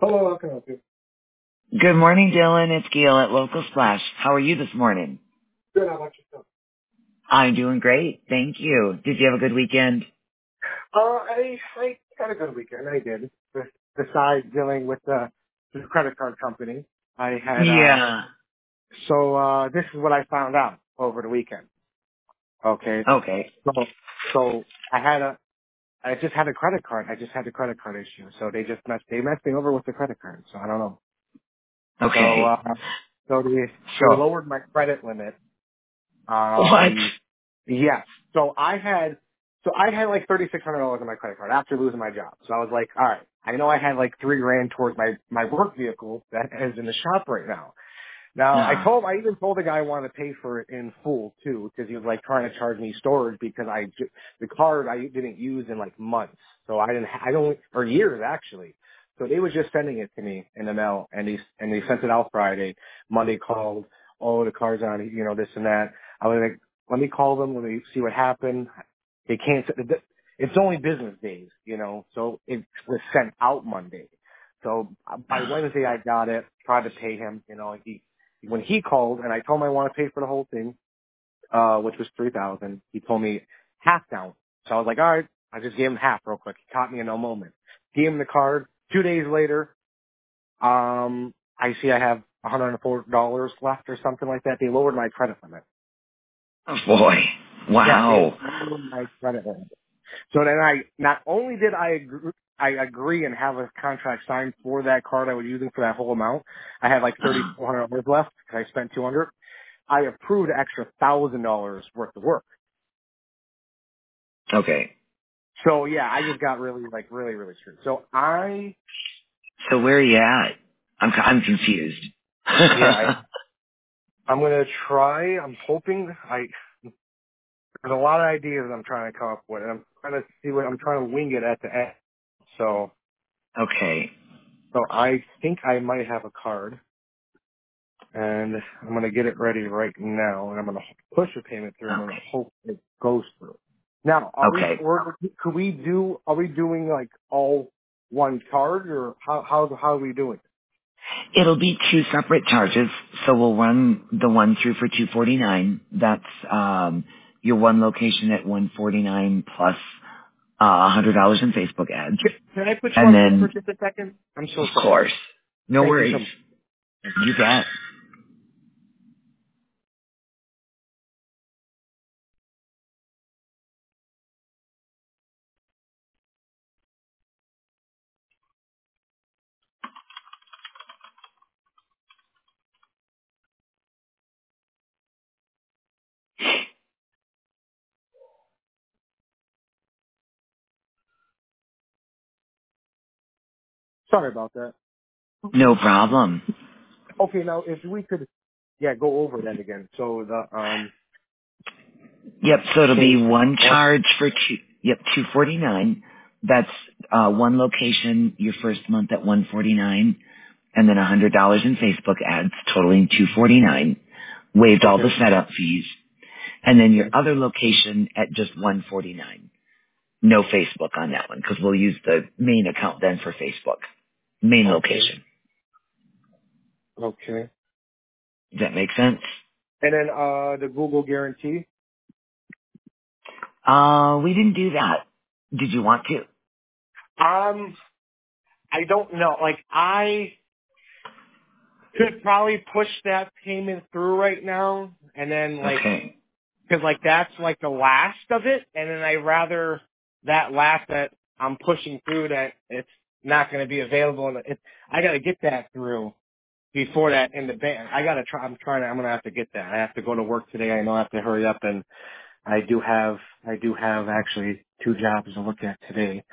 Hello, how can I help you? Good morning, Dylan. It's Gail at Local Splash. How are you this morning? Good, how about yourself? I'm doing great. Thank you. Did you have a good weekend? I had a good weekend. I did. Besides dealing with the credit card company, I had, Yeah. this is what I found out over the weekend. Okay. Okay. So I just had a credit card. I just had a credit card issue. So they messed me over with the credit card. So I don't know. So, Okay. they So, lowered my credit limit. what? Um, Yes. So I had like $3,600 on my credit card after losing my job. So I was like, all right, I know I had like $3,000 towards my work vehicle that is in the shop right now. Now I even told the guy I wanted to pay for it in full too, because he was like trying to charge me storage because the card I didn't use in like months. So I don't, or years actually. So they was just sending it to me in the mail and they sent it out Friday. Monday called, oh, the card's on, this and that. I was like, let me call them, let me see what happened. They can't, it's only business days, so it was sent out Monday. So by Wednesday I got it, tried to pay him, when he called and I told him I want to pay for the whole thing, which was 3,000, he told me half down. So I was like, all right, I just gave him half real quick. He caught me in no moment. Gave him the card. 2 days later, I see I have $104 left or something like that. They lowered my credit limit. Oh, boy. Yeah, they Wow. lowered my credit limit. So then not only did I agree and have a contract signed for that card I was using for that whole amount. I had like $3,400 left because I spent 200. I approved an extra $1,000 worth of work. Okay. So yeah, I just got really really screwed. So So where are you at? I'm confused. yeah, I'm gonna try. I'm hoping there's a lot of ideas I'm trying to come up with. And I'm trying to wing it at the end. Okay. So I think I might have a card. And I'm going to get it ready right now, and I'm going to push a payment through. I'm going to Okay. hope it goes through. Now, Okay. are we doing like all one card, or how are we doing? It'll be two separate charges, so we'll run the one through for 249. That's your one location at 149 plus $100 in Facebook ads, Can I put you and on hold for then just a second? I'm so of sorry. course, no Thank you so worries, much. you bet. Sorry about that. No problem. Okay, now if we could, yeah, go over that again. So Yep. So it'll be change one one. charge for 249. That's one location your first month at 149, and then $100 in Facebook ads, totaling 249. Waived all the Okay. setup fees. And then your Okay. other location at just 149. No Facebook on that one because we'll use the main account then for Facebook. Main Okay. location. Okay. Does that make sense? And then the Google guarantee. We didn't do that. Did you want to? I don't know. Like, I could probably push that payment through right now, and then Okay. because that's like the last of it, and then I rather that last that I'm pushing through that it's not going to be available, and I got to get that through before that in the bank. I got to try. I'm going to have to get that. I have to go to work today. I know I have to hurry up, and I do have actually 2 jobs to look at today.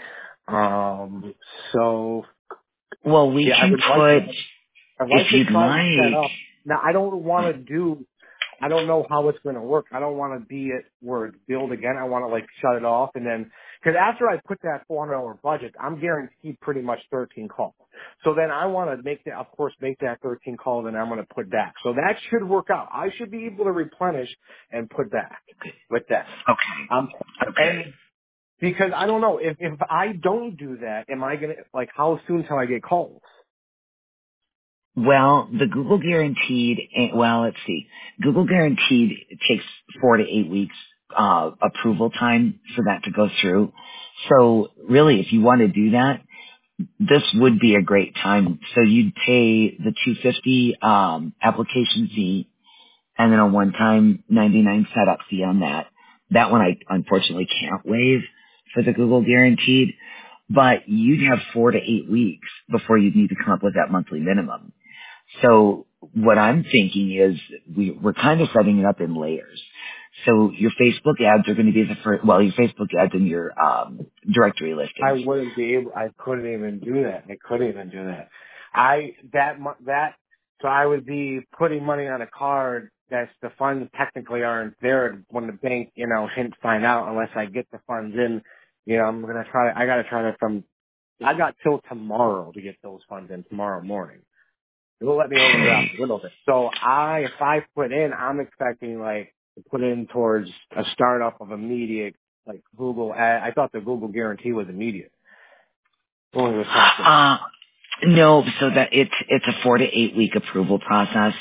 So Well, we yeah, can put, I'd like if to you'd try to set like. up. Now, I don't know how it's going to work. I don't want to be at where it's billed again. I want to shut it off and then, because after I put that $400 budget, I'm guaranteed pretty much 13 calls. So then I want to make that 13 calls and I'm going to put back. So that should work out. I should be able to replenish and put back with that. Okay. Okay. And because I don't know if I don't do that, am I going to, how soon till I get calls? Well, the Google Guaranteed, well, let's see. Google Guaranteed takes 4 to 8 weeks approval time for that to go through. So really, if you want to do that, this would be a great time. So you'd pay the 250 application fee and then a one-time 99 setup fee on that. That one I unfortunately can't waive for the Google Guaranteed, but you'd have 4 to 8 weeks before you'd need to come up with that monthly minimum. So what I'm thinking is we're kind of setting it up in layers. So your Facebook ads are going to be the first, well, your Facebook ads and your directory I listings. wouldn't be able. I couldn't even do that. I couldn't even do that. That. So I would be putting money on a card that's the funds technically aren't there when the bank, shouldn't find out unless I get the funds in. I'm gonna try. I gotta try to I got till tomorrow to get those funds in tomorrow morning. It'll let me overdraft a little bit. So if I put in, I'm expecting like to put in towards a startup of immediate, like Google. I thought the Google guarantee was immediate. Only was something. No, so that it's a 4 to 8 week approval process.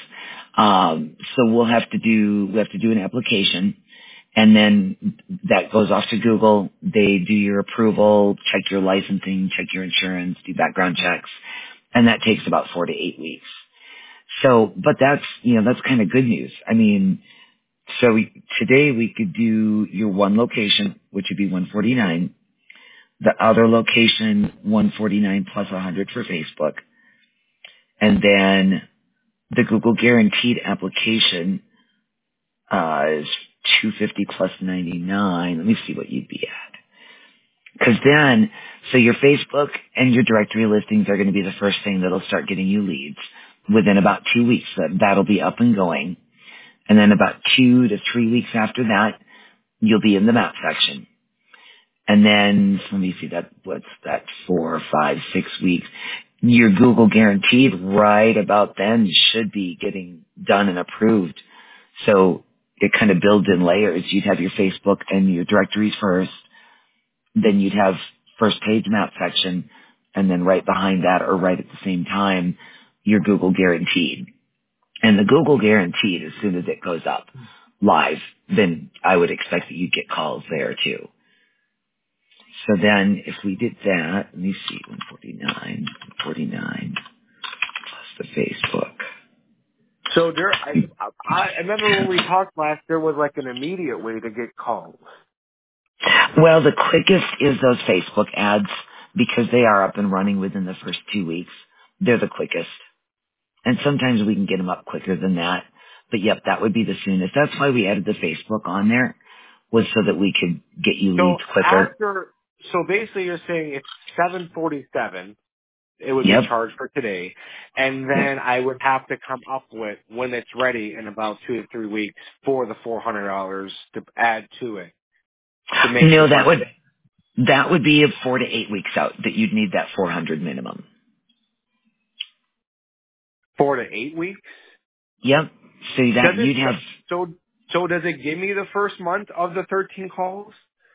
So we have to do an application, and then that goes off to Google. They do your approval, check your licensing, check your insurance, do background checks, and that takes about 4 to 8 weeks. So, but that's kind of good news. I mean, today we could do your one location, which would be 149. The other location, 149 plus 100 for Facebook. And then the Google Guaranteed application is 250 plus 99. Let me see what you'd be at. Because then, so your Facebook and your directory listings are going to be the first thing that'll start getting you leads. Within about 2 weeks, that'll be up and going. And then about 2 to 3 weeks after that, you'll be in the map section. And then, let me see, what's that, 4, 5, 6 weeks. Your Google Guaranteed right about then should be getting done and approved. So it kind of builds in layers. You'd have your Facebook and your directories first. Then you'd have first page map section. And then right behind that or right at the same time, your Google Guaranteed. And the Google Guaranteed, as soon as it goes up live, then I would expect that you'd get calls there too. So then if we did that, let me see, 149 plus the Facebook. So I remember when we talked last, there was like an immediate way to get calls. Well, the quickest is those Facebook ads because they are up and running within the first 2 weeks. They're the quickest. And sometimes we can get them up quicker than that. But yep, that would be the soonest. That's why we added the Facebook on there, was so that we could get you leads quicker. So basically you're saying it's 747. It would Yep. be charged for today. And then I would have to come up with, when it's ready in about 2 to 3 weeks, for the $400 to add to it. No, that would be 4 to 8 weeks out that you'd need that 400 minimum. 4 to 8 weeks? Yep. So that you'd have. So does it give me the first month of the 13 calls?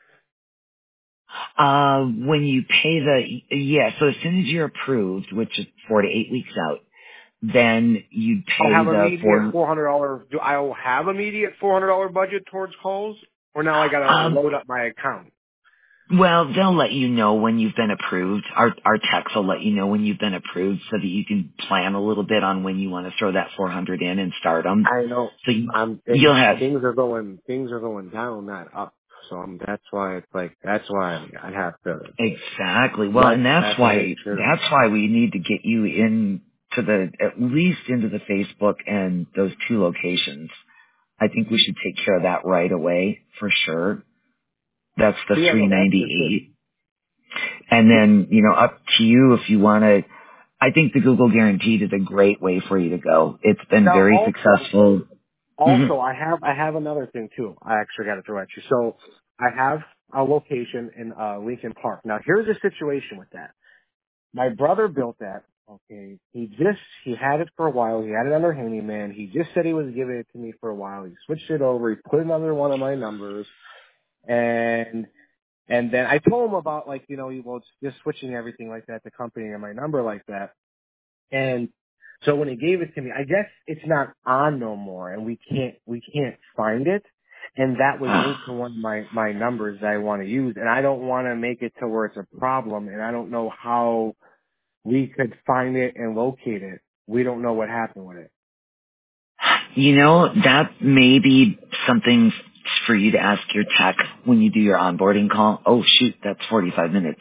When you pay so as soon as you're approved, which is 4 to 8 weeks out, then you pay I'll have the immediate $400. Do I will have immediate $400 budget towards calls, or now I gotta load up my account? Well, they'll let you know when you've been approved. Our techs will let you know when you've been approved, so that you can plan a little bit on when you want to throw that 400 in and start them. I know. So you'll have things are going down, not up. So that's why I have to. Exactly. Well, and that's why we need to get you at least into the Facebook and those 2 locations. I think we should take care of that right away for sure. That's the 398. And then, up to you if you want to. I think the Google Guaranteed is a great way for you to go. It's been very successful. Also, I have another thing too. I actually got to throw at you. So I have a location in Lincoln Park. Now here's the situation with that. My brother built that. Okay, he had it for a while. He had it under Handyman. He just said he was giving it to me for a while. He switched it over. He put it under one of my numbers, and then I told him about just switching everything like that, the company and my number like that. And So when he gave it to me, I guess it's not on no more, and we can't find it. And that was linked to one of my numbers that I want to use, and I don't want to make it to where it's a problem, and I don't know how we could find it and locate it. We don't know what happened with it. You know, that may be something for you to ask your tech when you do your onboarding call. Oh shoot, that's 45 minutes.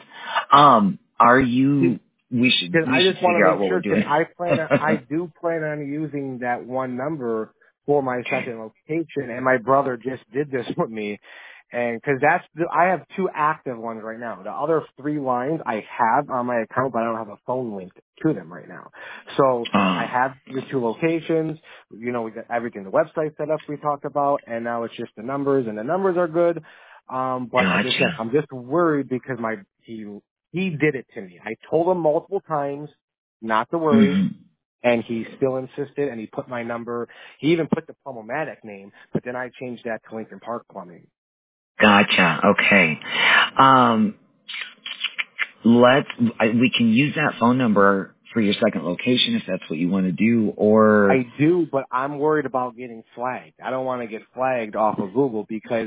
We should I just want figure to out make what we're sure, because doing. I do plan on using that one number for my second location, and my brother just did this with me, and because I have 2 active ones right now. The other 3 lines I have on my account, but I don't have a phone linked to them right now. So I have the 2 locations. You know, we got everything, the website set up we talked about, and now it's just the numbers, and the numbers are good. But Gotcha. I'm just worried because he did it to me. I told him multiple times not to worry, hmm and he still insisted, and he put my number. He even put the Plumbamatic name, but then I changed that to Lincoln Park Plumbing. Gotcha. Okay. Um, we can use that phone number for your second location if that's what you want to do, or I do, but I'm worried about getting flagged. I don't want to get flagged off of Google, because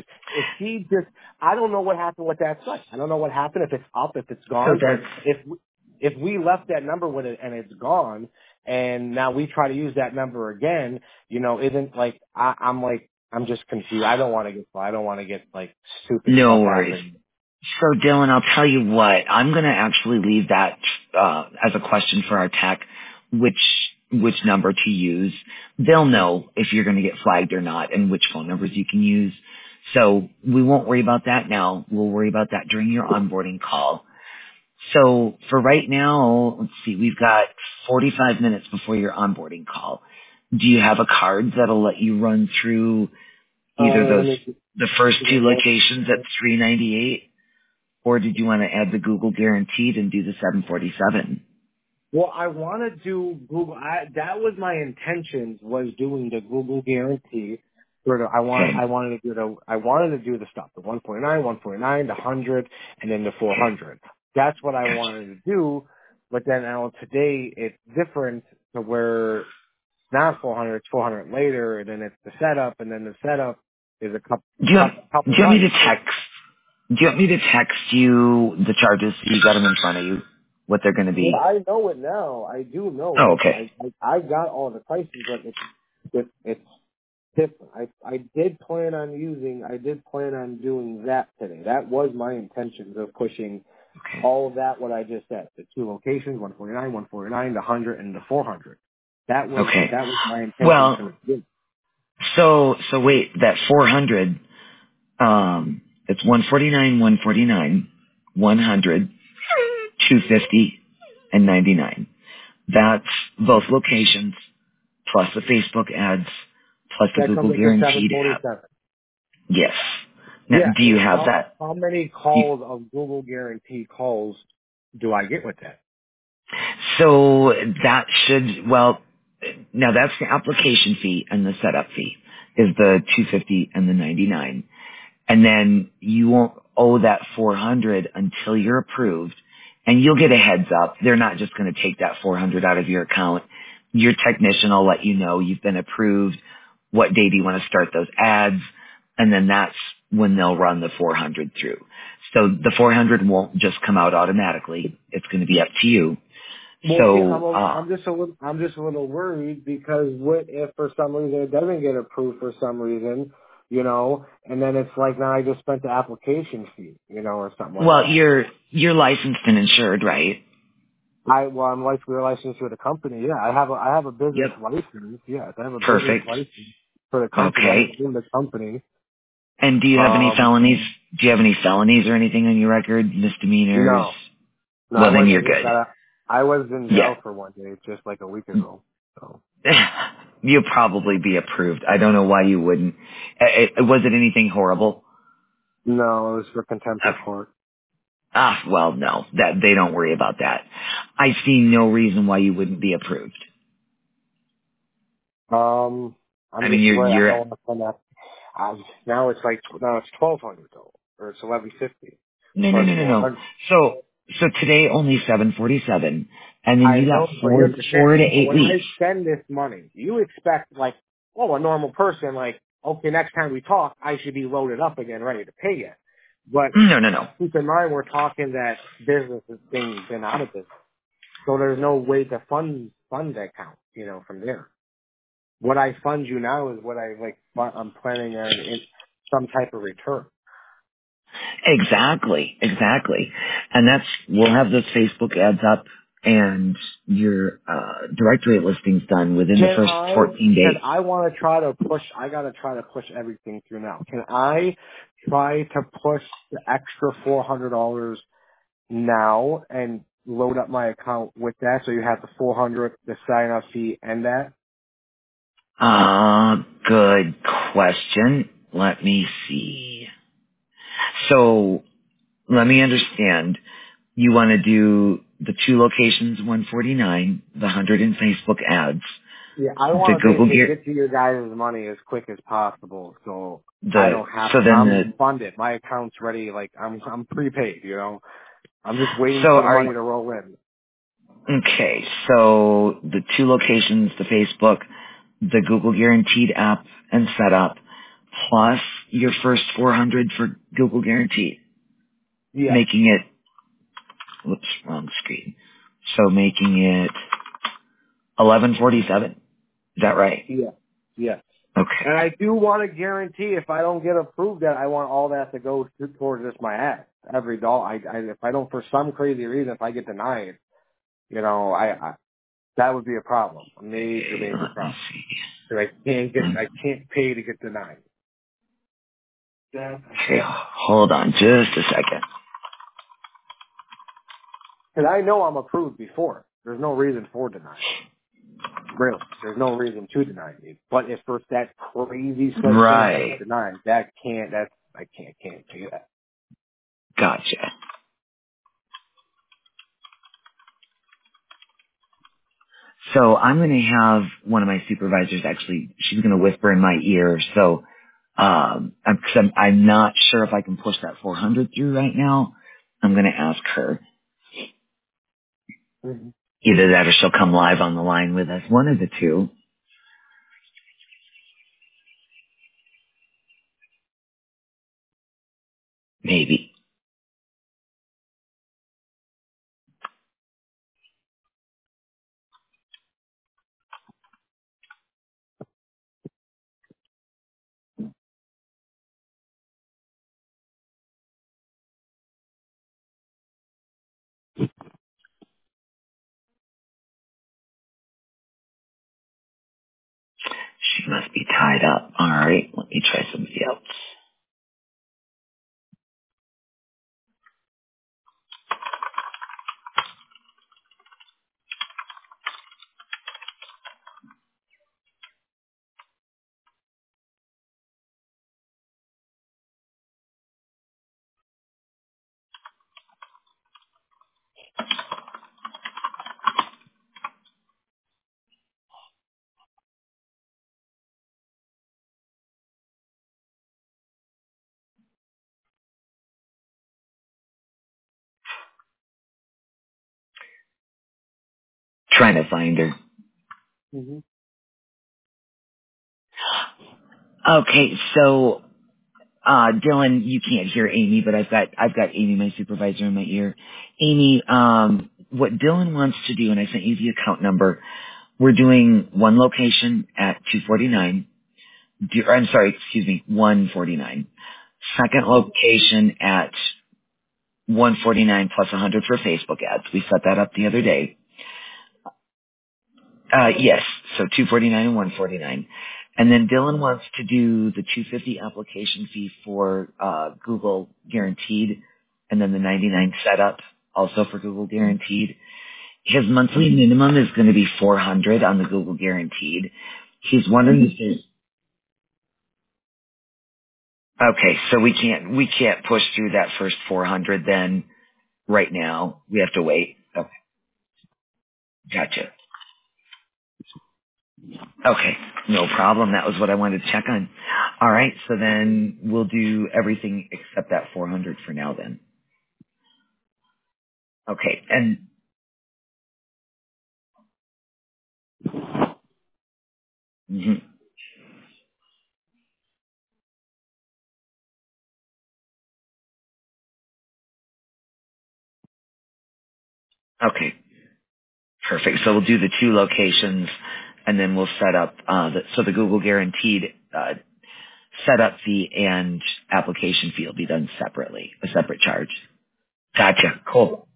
I don't know what happened with that site. I don't know what happened, if it's up, if it's so gone, but that's if we left that number with it and it's gone, and now we try to use that number again, you know, isn't like, I'm just confused. I don't want to get flagged. I don't want to get like stupid no stuff worries. happening. So Dylan, I'll tell you what, I'm going to actually leave that as a question for our tech, which number to use. They'll know if you're going to get flagged or not and which phone numbers you can use. So we won't worry about that now. We'll worry about that during your onboarding call. So for right now, let's see, we've got 45 minutes before your onboarding call. Do you have a card that'll let you run through either Let me the first give me 2 one. locations at $398? Or did you want to add the Google Guaranteed and do the 747? Well, I want to do Google. That was my intentions, was doing the Google guarantee. Okay. I wanted to do the stuff, the 149, the 100, and then the 400. That's what I Gotcha. wanted to do. But then now today it's different to where it's not 400, it's 400 later, and then it's the setup, and then the setup is a Do you, want, do couple you want me to months. text? Do you want me to text you the charges so you got them in front of you, what they're going to Well, be? I know it now. I do know Oh, it. okay. I got all the prices, but it's different. I did plan on doing that today. That was my intentions of pushing Okay. all of that, what I just said. The 2 locations, 149, the 100, and the 400. That was Okay. my intention Well, from the beginning. so wait, that 400, it's 149, 149, 100, 250, and 99. That's both locations, plus the Facebook ads, plus the That comes Google into Guaranteed app. 747. Yes. Now, Yeah, do you and have that? how many calls of Google Guarantee calls do I get with that? So that should, well, now that's the application fee and the setup fee is the 250 and the 99. And then you won't owe that 400 until you're approved, and you'll get a heads up. They're not just going to take that 400 out of your account. Your technician will let you know you've been approved, what day do you want to start those ads, and then that's when they'll run the 400 through. So the 400 won't just come out automatically. It's going to be up to you. Well, yeah, So, I'm just a little worried, because what if for some reason it doesn't get approved for some reason, you know, and then it's like now I just spent the application fee, you know, or something like well, that. you're licensed and insured, right? I'm licensed with a company. Yeah, I have a business Yep. license. Yes, I have a business Perfect. license for the company. I Okay. own the company. And do you have any felonies? Do you have any felonies or anything on your record? Misdemeanors? No, no, Well, then you're good. I was in Yeah. jail for one day just like a week ago. So You'll probably be approved. I don't know why you wouldn't. Was it anything horrible? no, it was for contempt of Okay. court. Well, no. That they don't worry about that. I see no reason why you wouldn't be approved. I'm I mean, just worried. I you're don't want to spend that. Now it's 1,200 though, or it's 1,150 no, no, for the no, no, no. 400. So today only 747, And then I you got know, but you understand. 4 to But 8 when I weeks. spend this money, you expect like, oh, a normal person, like, okay, next time we talk, I should be loaded up again, ready to pay it. But No. keep in mind, we're talking that business has been out of business, so there's no way to fund that account, from there. What I fund you now is what I'm planning on in some type of return. Exactly. And we'll have those Facebook ads up and your directory listings done within the first 14 Can days. I want to try to push, I got to try to push everything through now. Can I try to push the extra $400 now and load up my account with that so you have the 400, the sign up fee and that? Good question. Let me see. So let me understand. You want to do the 2 locations, 149, the 100 in Facebook ads, Yeah, I the want to Google basically Gear, get to your guys' money as quick as possible, so I the don't have so to. then I'm the funded. My account's ready. Like I'm prepaid. I'm just waiting so for the are money to roll in. okay. So the 2 locations, the Facebook, the Google Guaranteed app and setup, plus your first 400 for Google Guaranteed, Yeah, making it. Whoops, wrong screen. So making it 1147. Is that right? yeah, yeah. Okay. And I do want to guarantee if I don't get approved, that I want all that to go towards just my ad. Every dollar. If I don't, for some crazy reason, if I get denied, I that would be a problem, a major, Okay, major let me problem. see. So I can't pay to get denied. Okay, hold on just a second. Because I know I'm approved before. There's no reason for denial. Really. There's no reason to deny me. But if there's that crazy slight chance I Right. get denied, I can't do that. Gotcha. So I'm going to have one of my supervisors actually, she's going to whisper in my ear. So, I'm not sure if I can push that 400 through right now. I'm going to ask her. Hmm. Either that or she'll come live on the line with us. One of the two. Maybe. She must be tied up. All right. Let me try somebody else. Trying to find her. Hmm. Okay. So Dylan, you can't hear Amy, but I've got Amy, my supervisor, in my ear. Amy, what Dylan wants to do, and I sent you the account number. We're doing one location at 249. I'm sorry, excuse me, 149. Second location at 149 plus 100 for Facebook ads. We set that up the other day. Yes, so 249 and 149. And then Dylan wants to do the 250 application fee for Google Guaranteed, and then the 99 setup also for Google Guaranteed. His monthly minimum is going to be 400 on the Google Guaranteed. He's wondering if there's okay, so we can't push through that first 400 then right now. We have to wait. Okay, gotcha. Okay, no problem. That was what I wanted to check on. All right, so then we'll do everything except that 400 for now then. Okay, and hmm Okay, perfect. So we'll do the 2 locations, and then we'll set up the Google Guaranteed setup fee and application fee will be done separately, a separate charge. Gotcha. Cool.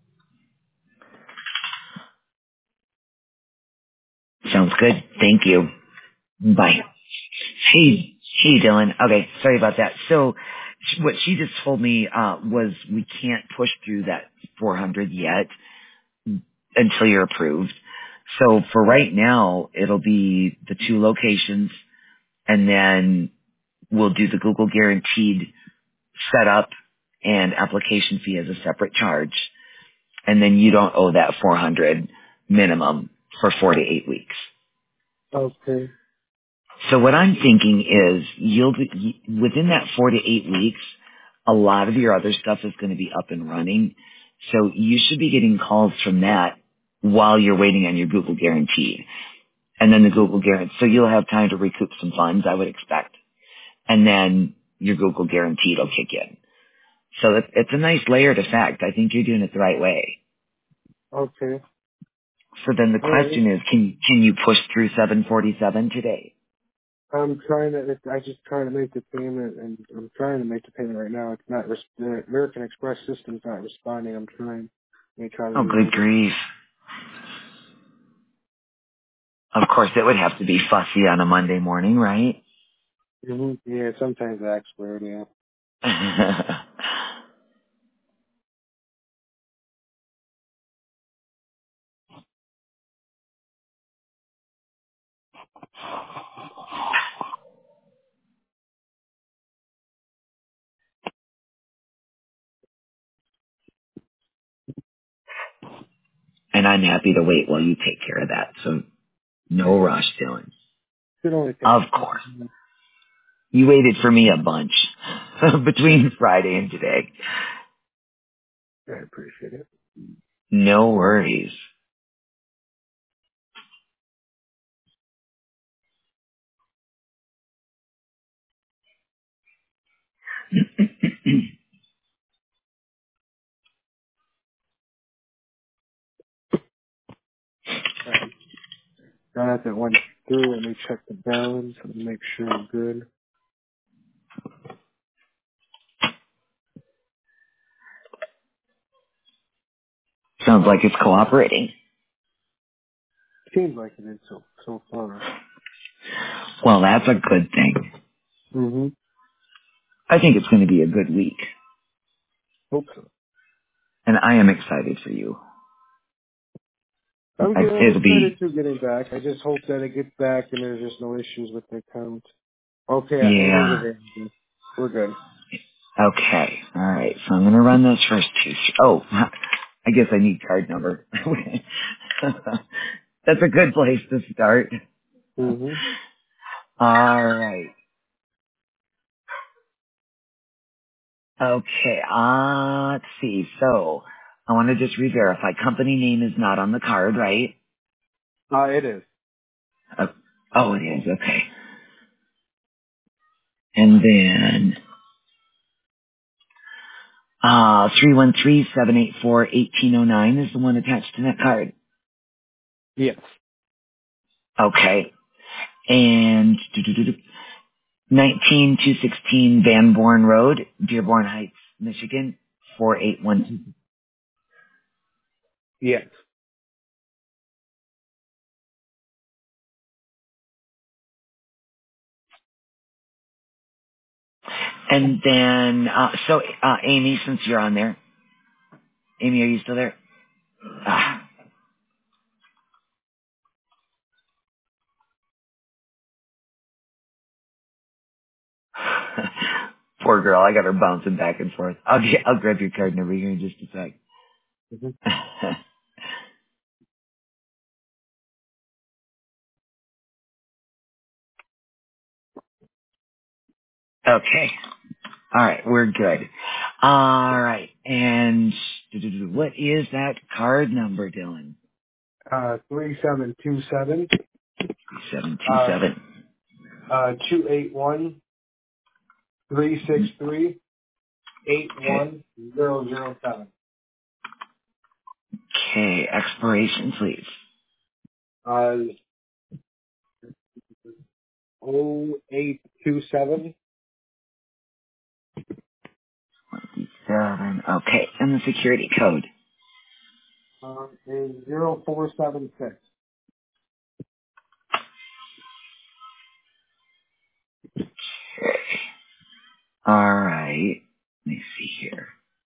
Sounds good. Thank you. Bye. Hey, Dylan. Okay, sorry about that. So what she just told me was we can't push through that 400 yet until you're approved. So for right now, it'll be the 2 locations, and then we'll do the Google Guaranteed setup and application fee as a separate charge, and then you don't owe that 400 minimum for 4 to 8 weeks. Okay. So what I'm thinking is you'll be, within that 4 to 8 weeks, a lot of your other stuff is going to be up and running. So you should be getting calls from that while you're waiting on your Google Guarantee. And then the Google Guarantee, so you'll have time to recoup some funds, I would expect. And then your Google Guarantee will kick in. So it's a nice layered effect. I think you're doing it the right way. Okay. So then the All right. question is, can you push through 747 today? I'm trying to. I just trying to make the payment, and I'm trying to make the payment right now. It's not. The American Express system's not responding. I'm trying. Let me try to Oh, good reload it. grief. Of course, it would have to be fussy on a Monday morning, right? Yeah. Sometimes I weird. Yeah. And I'm happy to wait while you take care of that. So no rush, Dylan. Should only take Of a couple course. minutes. You waited for me a bunch between Friday and today. I appreciate it. No worries. Now that went through, let me check the balance and make sure I'm good. Sounds like it's cooperating. Seems like it is so far. Well, that's a good thing. I think it's going to be a good week. Hope so. And I am excited for you. I'm It'll excited be, to getting back. I just hope that it gets back and there's just no issues with the account. Okay, it is yeah. available. We're good. Okay. All right. So I'm going to run those first 2. Oh, I guess I need card number. That's a good place to start. Mm-hmm. All right. Okay. Let's see. So I want to just re-verify. Company name is not on the card, right? It is. Uh, oh, it is. Okay. And then 313-784-1809 is the one attached to that card. Yes. Okay. And 19216 Van Born Road, Dearborn Heights, Michigan, 4812. Yes. And then, Amy, since you're on there, Amy, are you still there? Ah. Poor girl, I got her bouncing back and forth. I'll grab your card number here in just a sec. Mm-hmm. Okay. All right, we're good. All right, and what is that card number, Dylan? 3727 Uh, 727. 281-363-81007. Okay, expiration, please. 0827. 7. Okay, and the security code. Is 0476. All right. Let me see here.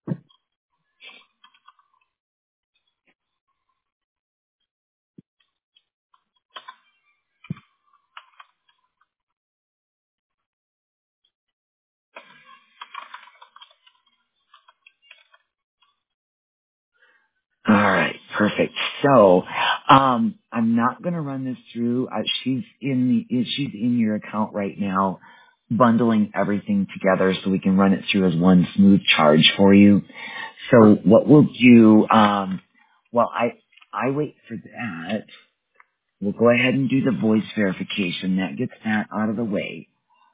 All right, perfect. So, I'm not going to run this through. She's in your account right now, bundling everything together so we can run it through as one smooth charge for you. So what we'll do, while I wait for that, we'll go ahead and do the voice verification. That gets that out of the way.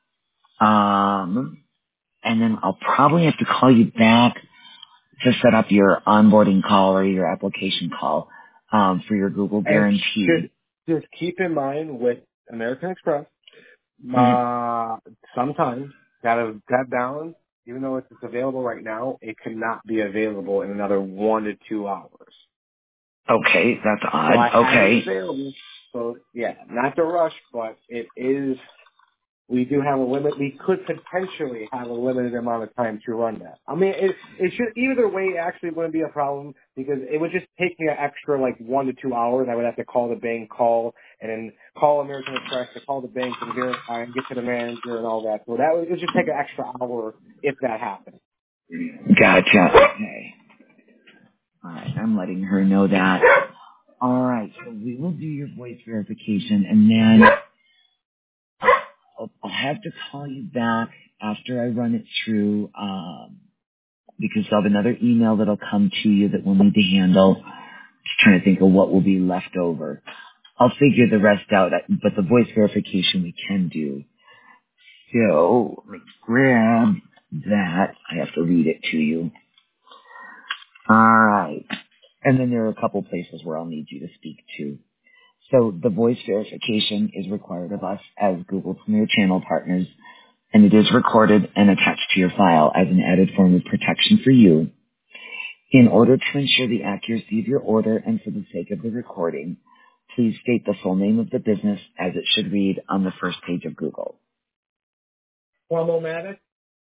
And then I'll probably have to call you back to set up your onboarding call or your application call for your Google And Guarantee. just keep in mind with American Express, sometimes that balance, even though it's available right now, it cannot be available in another 1 to 2 hours. Okay, that's So odd. I have Okay. it available. So yeah, not to rush, but it is. We do have a limit. We could potentially have a limited amount of time to run that. I mean, it should either way actually wouldn't be a problem because it would just take me an extra like 1 to 2 hours. I would have to call the bank, and then call American Express to call the bank and verify and get to the manager and all that. So that would just take an extra hour if that happened. Gotcha. Okay. All right, I'm letting her know that. All right, so we will do your voice verification, and then I'll have to call you back after I run it through because I'll have another email that'll come to you that we'll need to handle. Just trying to think of what will be left over. I'll figure the rest out, but the voice verification we can do. So, let me grab that. I have to read it to you. Alright. And then there are a couple places where I'll need you to speak to. So, the voice verification is required of us as Google Premier Channel partners, and it is recorded and attached to your file as an added form of protection for you. In order to ensure the accuracy of your order and for the sake of the recording, please state the full name of the business as it should read on the first page of Google. Formomatic?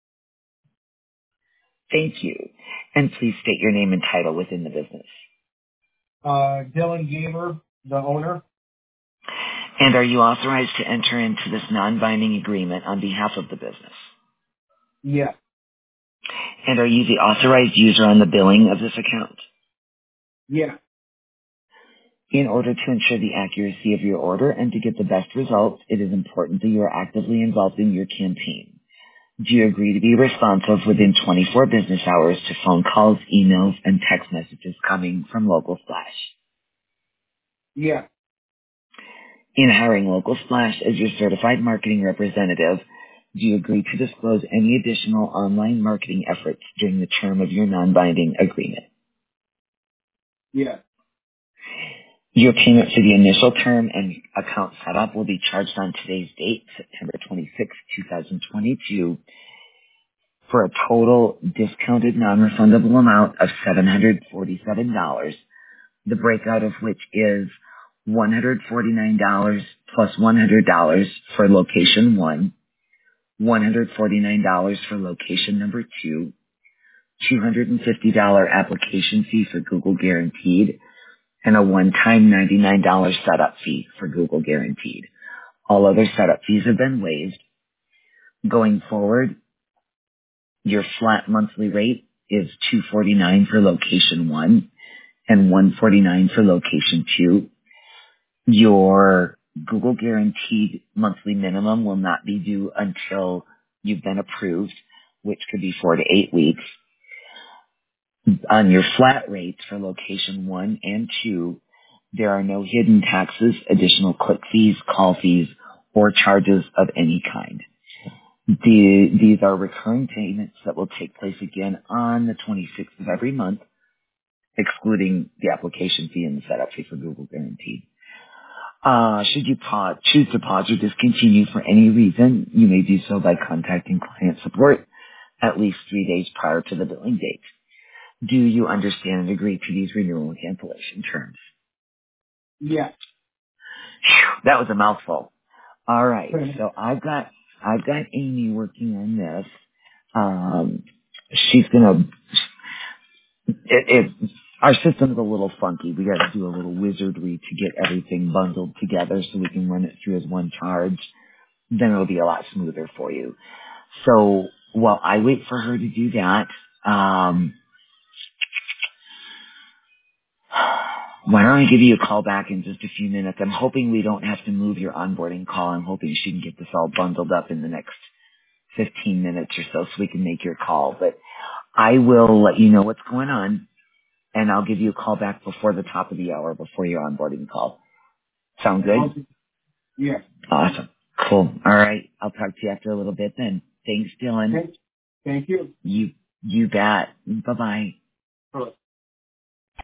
Thank you. And please state your name and title within the business. Dylan Gamer, the owner? And are you authorized to enter into this non-binding agreement on behalf of the business? Yeah. And are you the authorized user on the billing of this account? Yeah. In order to ensure the accuracy of your order and to get the best results, it is important that you are actively involved in your campaign. Do you agree to be responsive within 24 business hours to phone calls, emails, and text messages coming from Local Splash? Yeah. In hiring Local Splash as your certified marketing representative, do you agree to disclose any additional online marketing efforts during the term of your non-binding agreement? Yeah. Your payment for the initial term and account setup will be charged on today's date, September 26, 2022, for a total discounted non-refundable amount of $747, the breakout of which is $149 plus $100 for location 1, $149 for location number 2, $250 application fee for Google Guaranteed, and a one-time $99 setup fee for Google Guaranteed. All other setup fees have been waived. Going forward, your flat monthly rate is $249 for location 1 and $149 for location 2. Your Google Guaranteed monthly minimum will not be due until you've been approved, which could be 4 to 8 weeks. On your flat rates for location 1 and 2, There are no hidden taxes, additional click fees, call fees, or charges of any kind. These are recurring payments that will take place again on the 26th of every month, excluding the application fee and the setup fee for Google Guaranteed. Should you choose to pause or discontinue for any reason, you may do so by contacting client support at least 3 days prior to the billing date. Do you understand and agree to these renewal and cancellation terms? Yeah. Phew, that was a mouthful. All right, so I've got Amy working on this. She's gonna. Our system's a little funky. We got to do a little wizardry to get everything bundled together so we can run it through as one charge. Then it'll be a lot smoother for you. So while I wait for her to do that, why don't I give you a call back in just a few minutes? I'm hoping we don't have to move your onboarding call. I'm hoping she can get this all bundled up in the next 15 minutes or so we can make your call. But I will let you know what's going on, and I'll give you a call back before the top of the hour, before your onboarding call. Sound good? Yeah. Awesome. Cool. All right. I'll talk to you after a little bit then. Thanks, Dylan. Thank you. You bet. Bye-bye. Bye.